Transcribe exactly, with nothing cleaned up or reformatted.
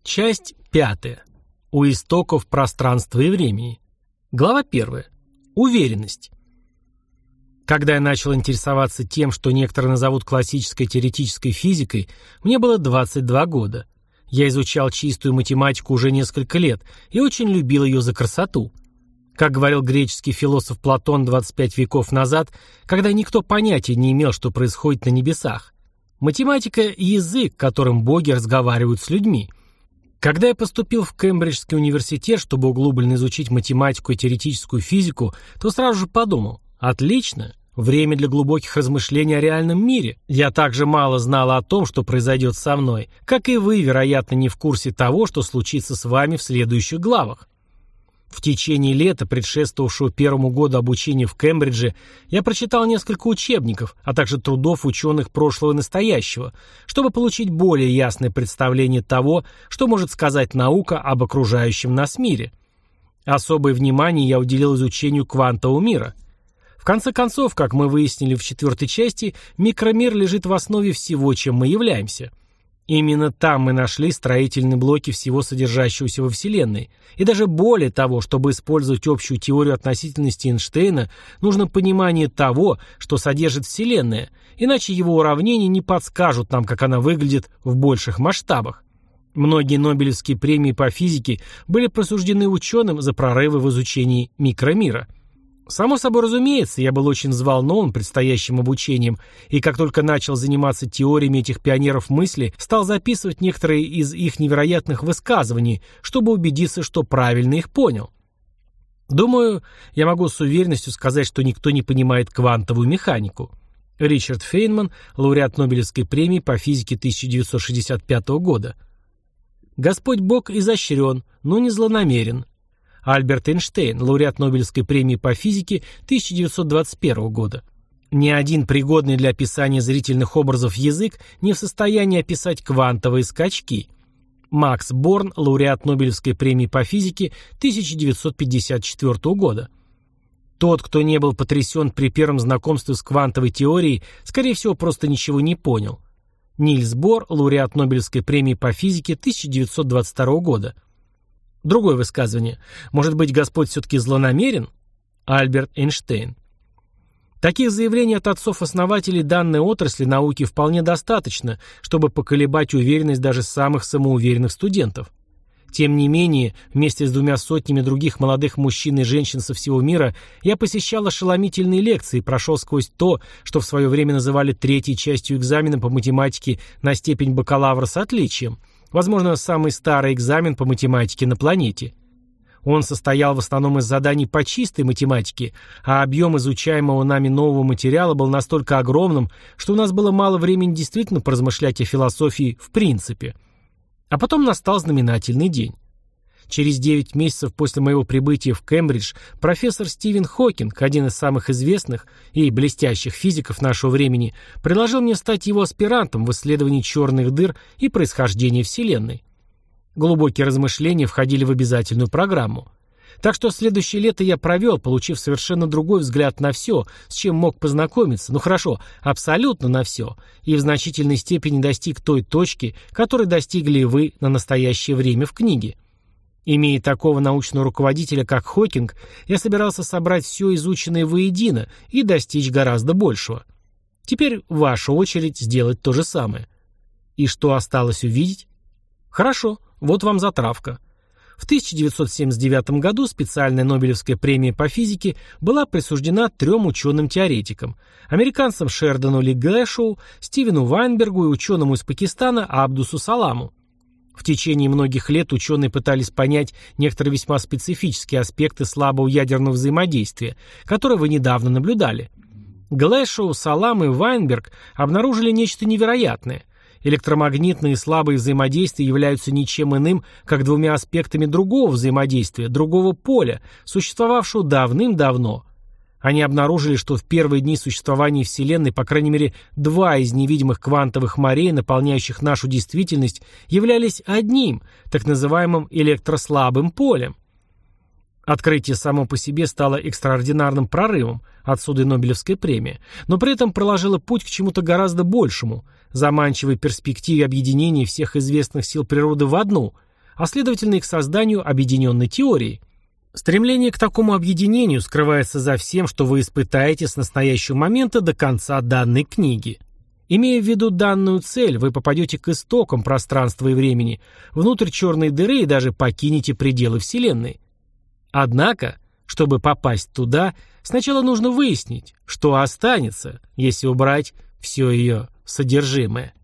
Часть пятая. У истоков пространства и времени. Глава первая. Уверенность. Когда я начал интересоваться тем, что некоторые назовут классической теоретической физикой, мне было двадцать два года. Я изучал чистую математику уже несколько лет и очень любил ее за красоту. Как говорил греческий философ Платон двадцать пять веков назад, когда никто понятия не имел, что происходит на небесах. Математика – язык, которым боги разговаривают с людьми. Когда я поступил в Кембриджский университет, чтобы углубленно изучить математику и теоретическую физику, то сразу же подумал: отлично, время для глубоких размышлений о реальном мире. Я также мало знал о том, что произойдет со мной, как и вы, вероятно, не в курсе того, что случится с вами в следующих главах. В течение лета, предшествовавшего первому году обучения в Кембридже, я прочитал несколько учебников, а также трудов ученых прошлого и настоящего, чтобы получить более ясное представление того, что может сказать наука об окружающем нас мире. Особое внимание я уделил изучению квантового мира. В конце концов, как мы выяснили в четвертой части, микромир лежит в основе всего, чем мы являемся. Именно там мы нашли строительные блоки всего содержащегося во Вселенной. И даже более того, чтобы использовать общую теорию относительности Эйнштейна, нужно понимание того, что содержит Вселенная, иначе его уравнения не подскажут нам, как она выглядит в больших масштабах. Многие Нобелевские премии по физике были присуждены ученым за прорывы в изучении микромира. Само собой разумеется, я был очень взволнован предстоящим обучением, и как только начал заниматься теориями этих пионеров мысли, стал записывать некоторые из их невероятных высказываний, чтобы убедиться, что правильно их понял. Думаю, я могу с уверенностью сказать, что никто не понимает квантовую механику. Ричард Фейнман, лауреат Нобелевской премии по физике тысяча девятьсот шестьдесят пятого года. Господь Бог изощрен, но не злонамерен. Альберт Эйнштейн, лауреат Нобелевской премии по физике тысяча девятьсот двадцать первого года. Ни один пригодный для описания зрительных образов язык не в состоянии описать квантовые скачки. Макс Борн, лауреат Нобелевской премии по физике тысяча девятьсот пятьдесят четвёртого года. Тот, кто не был потрясен при первом знакомстве с квантовой теорией, скорее всего, просто ничего не понял. Нильс Бор, лауреат Нобелевской премии по физике тысяча девятьсот двадцать второго года. Другое высказывание. Может быть, Господь все-таки злонамерен? Альберт Эйнштейн. Таких заявлений от отцов-основателей данной отрасли науки вполне достаточно, чтобы поколебать уверенность даже самых самоуверенных студентов. Тем не менее, вместе с двумя сотнями других молодых мужчин и женщин со всего мира я посещал ошеломительные лекции и прошел сквозь то, что в свое время называли третьей частью экзамена по математике на степень бакалавра с отличием. Возможно, самый старый экзамен по математике на планете. Он состоял в основном из заданий по чистой математике, а объем изучаемого нами нового материала был настолько огромным, что у нас было мало времени действительно поразмышлять о философии в принципе. А потом настал знаменательный день. Через девять месяцев после моего прибытия в Кембридж профессор Стивен Хокинг, один из самых известных и блестящих физиков нашего времени, предложил мне стать его аспирантом в исследовании черных дыр и происхождения Вселенной. Глубокие размышления входили в обязательную программу. Так что следующее лето я провел, получив совершенно другой взгляд на все, с чем мог познакомиться, ну хорошо, абсолютно на все, и в значительной степени достиг той точки, которой достигли вы на настоящее время в книге. Имея такого научного руководителя, как Хокинг, я собирался собрать все изученное воедино и достичь гораздо большего. Теперь ваша очередь сделать то же самое. И что осталось увидеть? Хорошо, вот вам затравка. В тысяча девятьсот семьдесят девятом году специальная Нобелевская премия по физике была присуждена трем ученым-теоретикам: американцам Шердону Ли Глэшоу, Стивену Вайнбергу и ученому из Пакистана Абдусу Саламу. В течение многих лет ученые пытались понять некоторые весьма специфические аспекты слабого ядерного взаимодействия, которые вы недавно наблюдали. Глэшоу, Салам и Вайнберг обнаружили нечто невероятное. Электромагнитные и слабые взаимодействия являются ничем иным, как двумя аспектами другого взаимодействия, другого поля, существовавшего давным-давно. Они обнаружили, что в первые дни существования Вселенной, по крайней мере, два из невидимых квантовых морей, наполняющих нашу действительность, являлись одним, так называемым электрослабым полем. Открытие само по себе стало экстраординарным прорывом, отсюда и Нобелевская премия, но при этом проложило путь к чему-то гораздо большему, заманчивой перспективе объединения всех известных сил природы в одну, а следовательно и к созданию объединенной теории. Стремление к такому объединению скрывается за всем, что вы испытаете с настоящего момента до конца данной книги. Имея в виду данную цель, вы попадете к истокам пространства и времени, внутрь черной дыры и даже покинете пределы Вселенной. Однако, чтобы попасть туда, сначала нужно выяснить, что останется, если убрать все ее содержимое.